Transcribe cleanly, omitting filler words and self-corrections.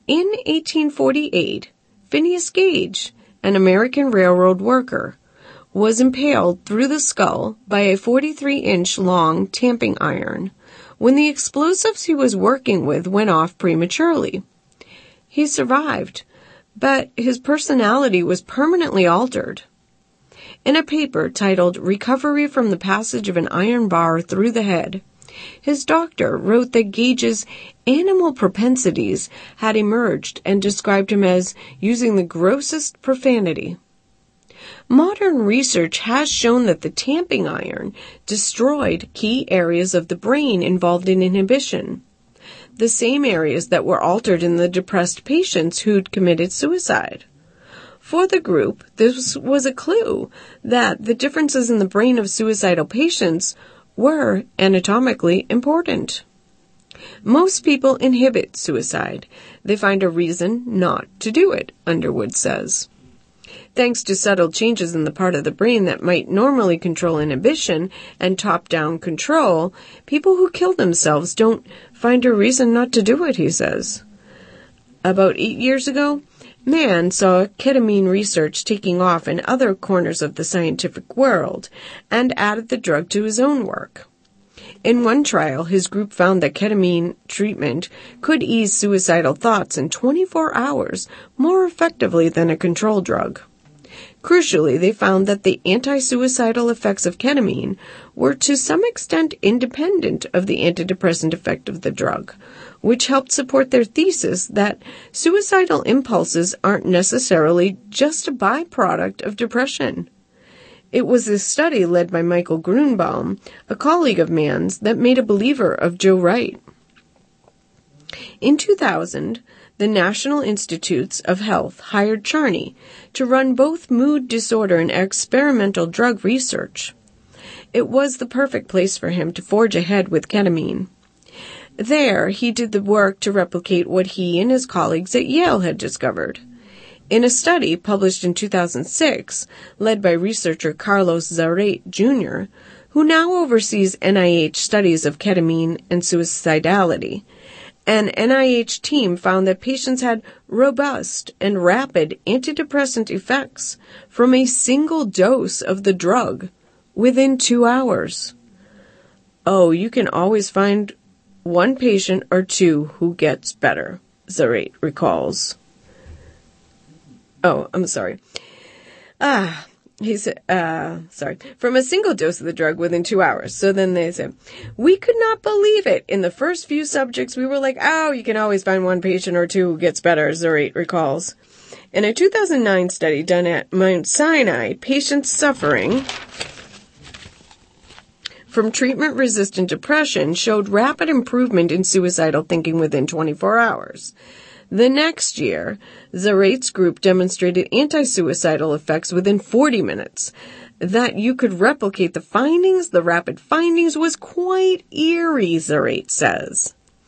In 1848, Phineas Gage, an American railroad worker, was impaled through the skull by a 43-inch long tamping iron when the explosives he was working with went off prematurely. He survived, but his personality was permanently altered. In a paper titled Recovery from the Passage of an Iron Bar Through the Head, his doctor wrote that Gage's animal propensities had emerged and described him as using the grossest profanity. Modern research has shown that the tamping iron destroyed key areas of the brain involved in inhibition, the same areas that were altered in the depressed patients who'd committed suicide. For the group, this was a clue that the differences in the brain of suicidal patients were anatomically important. Most people inhibit suicide. They find a reason not to do it, Underwood says. Thanks to subtle changes in the part of the brain that might normally control inhibition and top-down control, people who kill themselves don't find a reason not to do it, he says. About 8 years ago, Mann saw ketamine research taking off in other corners of the scientific world and added the drug to his own work. In one trial, his group found that ketamine treatment could ease suicidal thoughts in 24 hours more effectively than a control drug. Crucially, they found that the anti-suicidal effects of ketamine were to some extent independent of the antidepressant effect of the drug, which helped support their thesis that suicidal impulses aren't necessarily just a byproduct of depression. It was this study led by Michael Grunbaum, a colleague of Mann's, that made a believer of Joe Wright. In 2000, the National Institutes of Health hired Charney to run both mood disorder and experimental drug research. It was the perfect place for him to forge ahead with ketamine. There, he did the work to replicate what he and his colleagues at Yale had discovered. In a study published in 2006, led by researcher Carlos Zarate, Jr., who now oversees NIH studies of ketamine and suicidality, an NIH team found that patients had robust and rapid antidepressant effects from a single dose of the drug within 2 hours. Oh, you can always find one patient or two who gets better, Zarate recalls. Oh, I'm sorry. He said, from a single dose of the drug within 2 hours. So then they said, we could not believe it. In the first few subjects, we were like, oh, you can always find one patient or two who gets better, Zarate recalls. In a 2009 study done at Mount Sinai, patients suffering from treatment-resistant depression showed rapid improvement in suicidal thinking within 24 hours. The next year, Zarate's group demonstrated anti-suicidal effects within 40 minutes. That you could replicate the rapid findings was quite eerie, Zarate says.